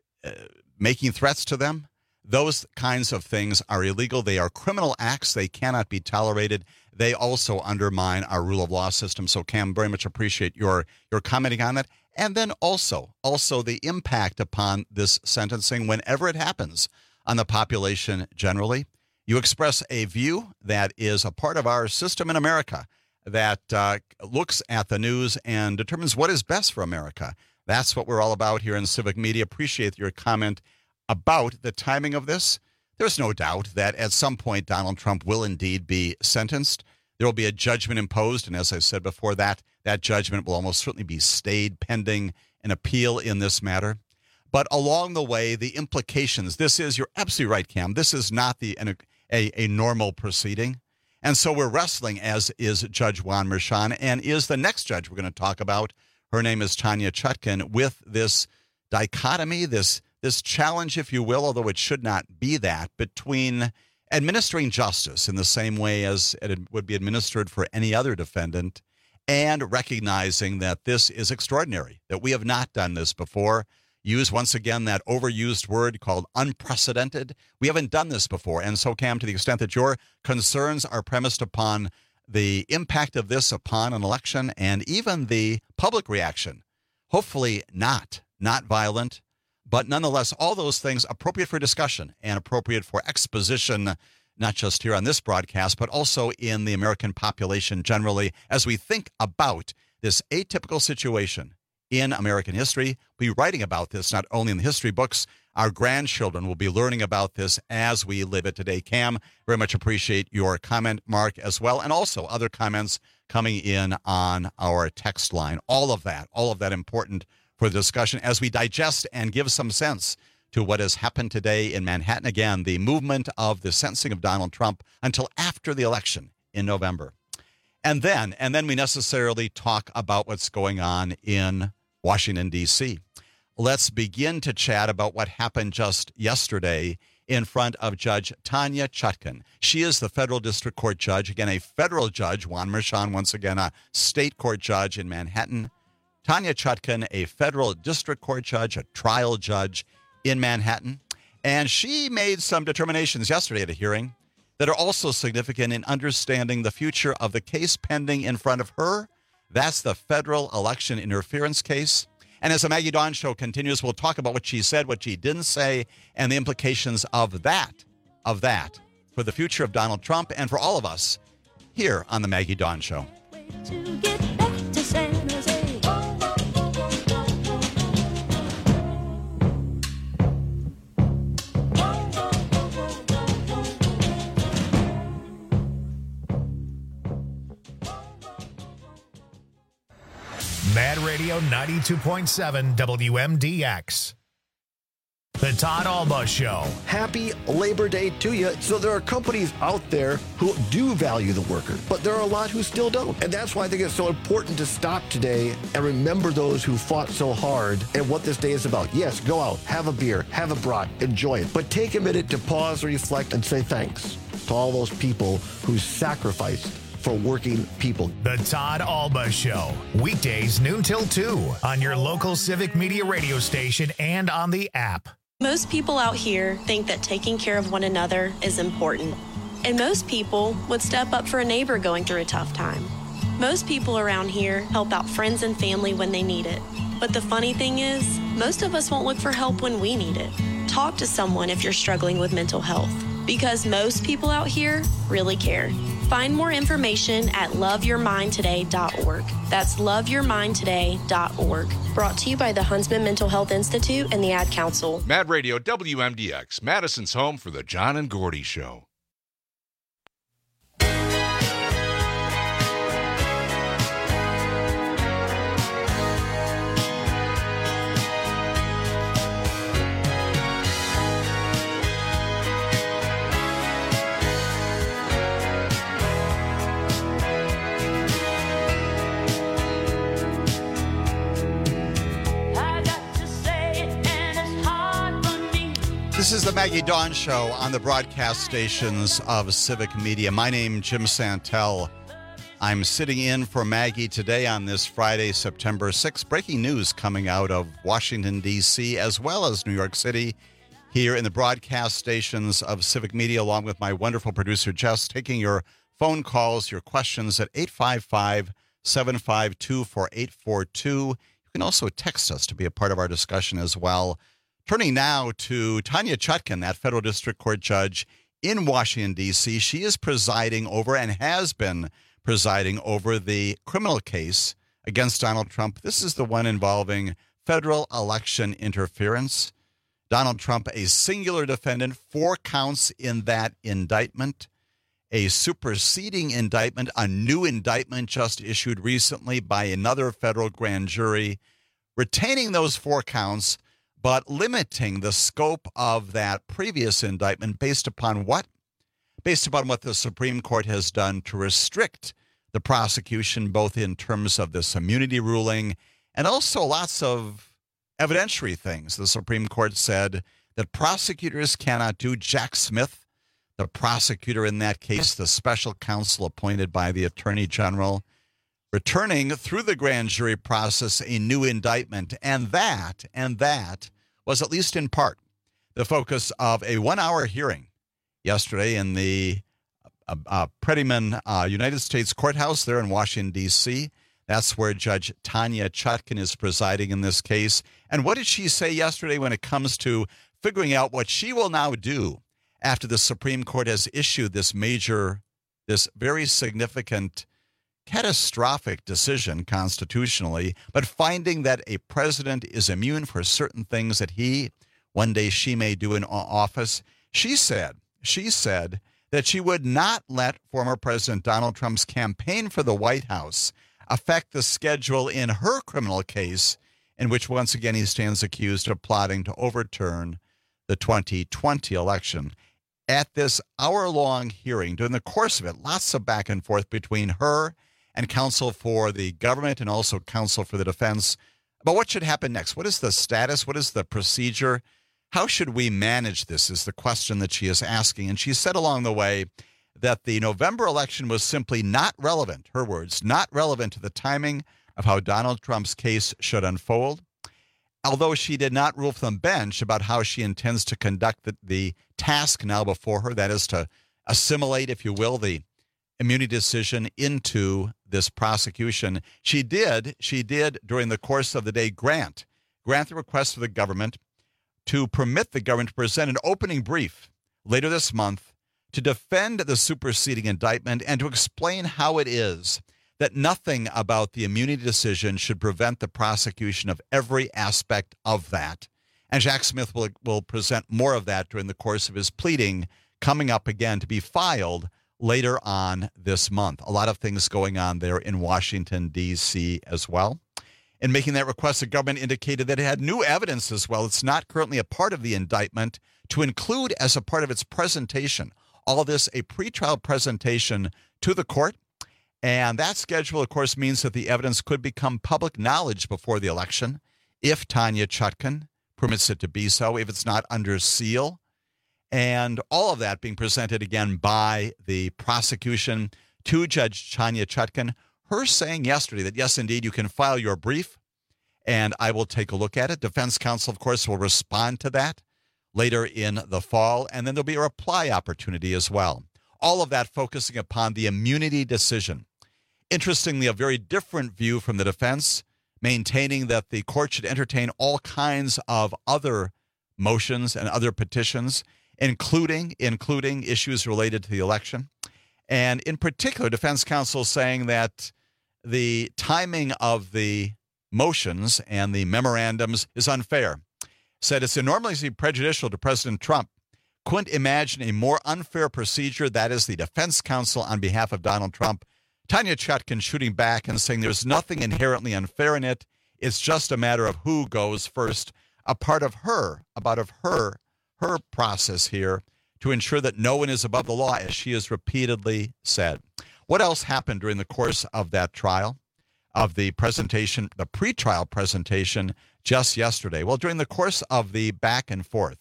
making threats to them. Those kinds of things are illegal. They are criminal acts. They cannot be tolerated. They also undermine our rule of law system. So, Cam, very much appreciate your commenting on that. And then also the impact upon this sentencing, whenever it happens, on the population generally. You express a view that is a part of our system in America that looks at the news and determines what is best for America. That's what we're all about here in Civic Media. Appreciate your comment about the timing of this. There's no doubt that at some point Donald Trump will indeed be sentenced. There will be a judgment imposed, and as I said before, that judgment will almost certainly be stayed pending an appeal in this matter. But along the way, the implications, you're absolutely right, Cam, this is not a normal proceeding. And so we're wrestling, as is Judge Juan Merchan, and is the next judge we're going to talk about. Her name is Tanya Chutkan, with this dichotomy, this challenge, if you will, although it should not be that, between administering justice in the same way as it would be administered for any other defendant, and recognizing that this is extraordinary, that we have not done this before. Use once again that overused word called unprecedented. We haven't done this before. And so, Cam, to the extent that your concerns are premised upon the impact of this upon an election and even the public reaction, hopefully not violent, but nonetheless, all those things appropriate for discussion and appropriate for exposition, not just here on this broadcast, but also in the American population generally, as we think about this atypical situation in American history. We'll be writing about this not only in the history books. Our grandchildren will be learning about this as we live it today. Cam, very much appreciate your comment, Mark, as well, and also other comments coming in on our text line. All of that important for the discussion as we digest and give some sense to what has happened today in Manhattan. Again, the movement of the sentencing of Donald Trump until after the election in November. And then we necessarily talk about what's going on in Washington, D.C. Let's begin to chat about what happened just yesterday in front of Judge Tanya Chutkan. She is the federal district court judge, again, a federal judge. Juan Merchan, once again, a state court judge in Manhattan. Tanya Chutkan, a federal district court judge, a trial judge in Manhattan. And she made some determinations yesterday at a hearing that are also significant in understanding the future of the case pending in front of her. That's the federal election interference case. And as the Maggie Dawn Show continues, we'll talk about what she said, what she didn't say, and the implications of that for the future of Donald Trump and for all of us here on the Maggie Dawn Show. Mad Radio 92.7 WMDX. The Todd Alba Show. Happy Labor Day to you. So there are companies out there who do value the worker, but there are a lot who still don't. And that's why I think it's so important to stop today and remember those who fought so hard and what this day is about. Yes, go out, have a beer, have a brat, enjoy it. But take a minute to pause, reflect, and say thanks to all those people who sacrificed for working people. The Todd Alba Show. Weekdays noon till 2 on your local Civic Media radio station and on the app. Most people out here think that taking care of one another is important. And most people would step up for a neighbor going through a tough time. Most people around here help out friends and family when they need it. But the funny thing is, most of us won't look for help when we need it. Talk to someone if you're struggling with mental health, because most people out here really care. Find more information at loveyourmindtoday.org. That's loveyourmindtoday.org. Brought to you by the Huntsman Mental Health Institute and the Ad Council. Mad Radio WMDX, Madison's home for the John and Gordy Show. This is the Maggie Dawn Show on the broadcast stations of Civic Media. My name is Jim Santel. I'm sitting in for Maggie today on this Friday, September 6th. Breaking news coming out of Washington, D.C., as well as New York City, here in the broadcast stations of Civic Media, along with my wonderful producer, Jess, taking your phone calls, your questions at 855-752-4842. You can also text us to be a part of our discussion as well. Turning now to Tanya Chutkan, that federal district court judge in Washington, D.C. She is presiding over and has been presiding over the criminal case against Donald Trump. This is the one involving federal election interference. Donald Trump, a singular defendant, 4 counts in that indictment, a superseding indictment, a new indictment just issued recently by another federal grand jury, retaining those 4 counts, but limiting the scope of that previous indictment based upon what? Based upon what the Supreme Court has done to restrict the prosecution, both in terms of this immunity ruling and also lots of evidentiary things. The Supreme Court said that prosecutors cannot do. Jack Smith, the prosecutor in that case, the special counsel appointed by the Attorney General, returning through the grand jury process a new indictment, and that was, at least in part, the focus of a 1-hour hearing yesterday in the Prettyman United States Courthouse there in Washington, D.C. That's where Judge Tanya Chutkan is presiding in this case. And what did she say yesterday when it comes to figuring out what she will now do after the Supreme Court has issued this very significant, catastrophic decision constitutionally, but finding that a president is immune for certain things that one day she may do in office? She said that she would not let former President Donald Trump's campaign for the White House affect the schedule in her criminal case, in which once again he stands accused of plotting to overturn the 2020 election. At this hour-long hearing, during the course of it, lots of back and forth between her and counsel for the government and also counsel for the defense about what should happen next. What is the status? What is the procedure? How should we manage this is the question that she is asking. And she said along the way that the November election was simply not relevant, her words, not relevant to the timing of how Donald Trump's case should unfold. Although she did not rule from the bench about how she intends to conduct the task now before her, that is to assimilate, if you will, the immunity decision into this prosecution. She did during the course of the day grant the request of the government to permit the government to present an opening brief later this month to defend the superseding indictment and to explain how it is that nothing about the immunity decision should prevent the prosecution of every aspect of that. And Jack Smith will present more of that during the course of his pleading coming up again to be filed later on this month. A lot of things going on there in Washington, D.C. as well. In making that request, the government indicated that it had new evidence as well. It's not currently a part of the indictment to include as a part of its presentation. All this a pretrial presentation to the court. And that schedule, of course, means that the evidence could become public knowledge before the election if Tanya Chutkan permits it to be so, if it's not under seal. And all of that being presented again by the prosecution to Judge Tanya Chutkan. Her saying yesterday that, yes, indeed, you can file your brief and I will take a look at it. Defense counsel, of course, will respond to that later in the fall. And then there'll be a reply opportunity as well. All of that focusing upon the immunity decision. Interestingly, a very different view from the defense, maintaining that the court should entertain all kinds of other motions and other petitions, including issues related to the election. And in particular, defense counsel saying that the timing of the motions and the memorandums is unfair. Said it's enormously prejudicial to President Trump. Couldn't imagine a more unfair procedure. That is the defense counsel on behalf of Donald Trump. Tanya Chutkan shooting back and saying there's nothing inherently unfair in it. It's just a matter of who goes first. A part of her process here to ensure that no one is above the law, as she has repeatedly said. What else happened during the course of that trial, of the presentation, the pretrial presentation just yesterday? Well, during the course of the back and forth,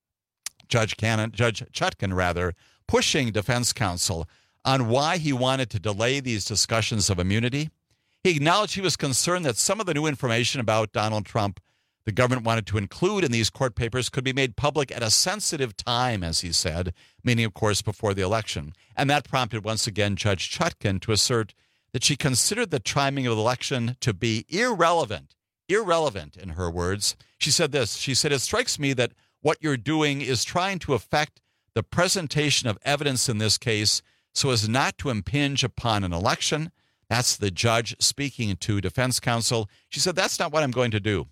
Judge Chutkan, pushing defense counsel on why he wanted to delay these discussions of immunity. He acknowledged he was concerned that some of the new information about Donald Trump the government wanted to include in these court papers could be made public at a sensitive time, as he said, meaning, of course, before the election. And that prompted, once again, Judge Chutkan to assert that she considered the timing of the election to be irrelevant, in her words. She said this, she said, it strikes me that what you're doing is trying to affect the presentation of evidence in this case so as not to impinge upon an election. That's the judge speaking to defense counsel. She said, that's not what I'm going to do.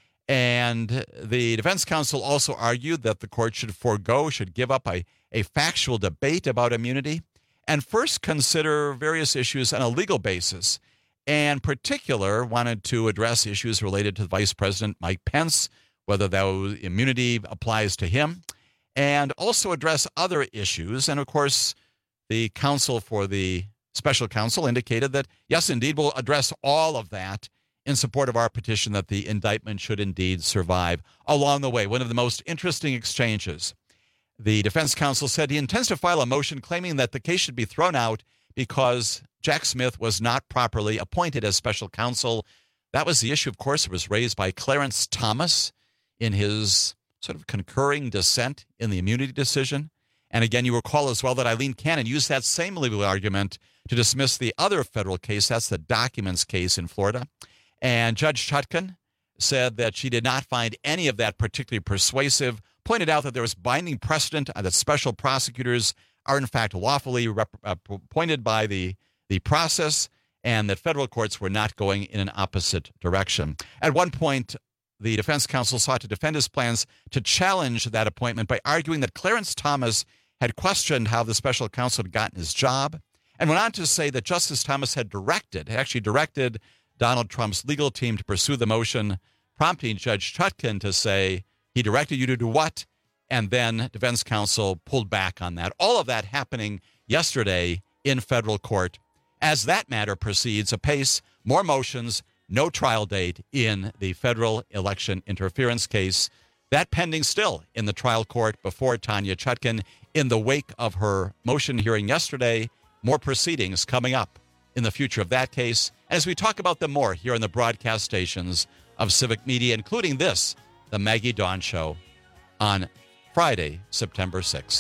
And the defense counsel also argued that the court should give up a factual debate about immunity and first consider various issues on a legal basis. And in particular, wanted to address issues related to Vice President Mike Pence, whether that immunity applies to him, and also address other issues. And of course, the counsel for the special counsel indicated that, yes, indeed, we'll address all of that in support of our petition that the indictment should indeed survive. Along the way, one of the most interesting exchanges, the defense counsel said he intends to file a motion claiming that the case should be thrown out because Jack Smith was not properly appointed as special counsel. That was the issue, of course, that was raised by Clarence Thomas in his sort of concurring dissent in the immunity decision. And again, you recall as well that Eileen Cannon used that same legal argument to dismiss the other federal case, that's the documents case in Florida. And Judge Chutkan said that she did not find any of that particularly persuasive, pointed out that there was binding precedent that special prosecutors are in fact lawfully appointed by the process, and that federal courts were not going in an opposite direction. At one point, the defense counsel sought to defend his plans to challenge that appointment by arguing that Clarence Thomas had questioned how the special counsel had gotten his job, and went on to say that Justice Thomas had actually directed Donald Trump's legal team to pursue the motion, prompting Judge Chutkan to say, he directed you to do what? And then defense counsel pulled back on that. All of that happening yesterday in federal court. As that matter proceeds apace, more motions, no trial date in the federal election interference case. That pending still in the trial court before Tanya Chutkan. In the wake of her motion hearing yesterday, more proceedings coming up in the future of that case. As we talk about them more here on the broadcast stations of Civic Media, including this, the Maggie Dawn Show, on Friday, September 6th.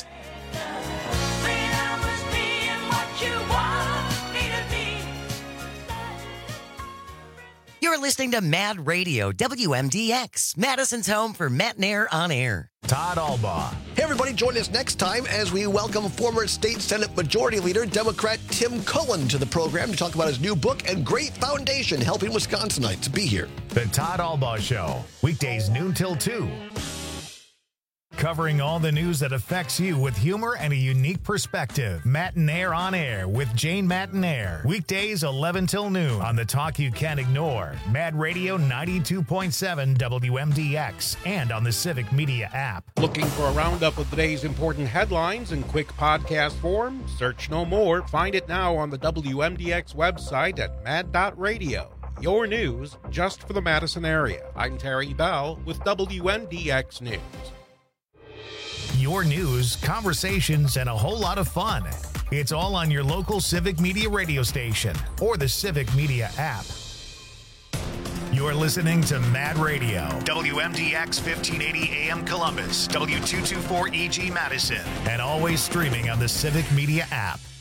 You're listening to Mad Radio, WMDX, Madison's home for Matt Nair on air. Todd Albaugh. Hey, everybody, join us next time as we welcome former State Senate Majority Leader, Democrat Tim Cullen, to the program to talk about his new book and great foundation helping Wisconsinites. Be here. The Todd Albaugh Show, weekdays noon till 2. Covering all the news that affects you with humor and a unique perspective. Matinaire on Air with Jane Matinaire. Weekdays 11 till noon on the talk you can't ignore. Mad Radio 92.7 WMDX and on the Civic Media app. Looking for a roundup of the day's important headlines in quick podcast form? Search no more. Find it now on the WMDX website at mad.radio. Your news just for the Madison area. I'm Terry Bell with WMDX News. Your news, conversations, and a whole lot of fun. It's all on your local Civic Media radio station or the Civic Media app. You're listening to Mad Radio, WMDX 1580 AM Columbus, W224EG Madison, and always streaming on the Civic Media app.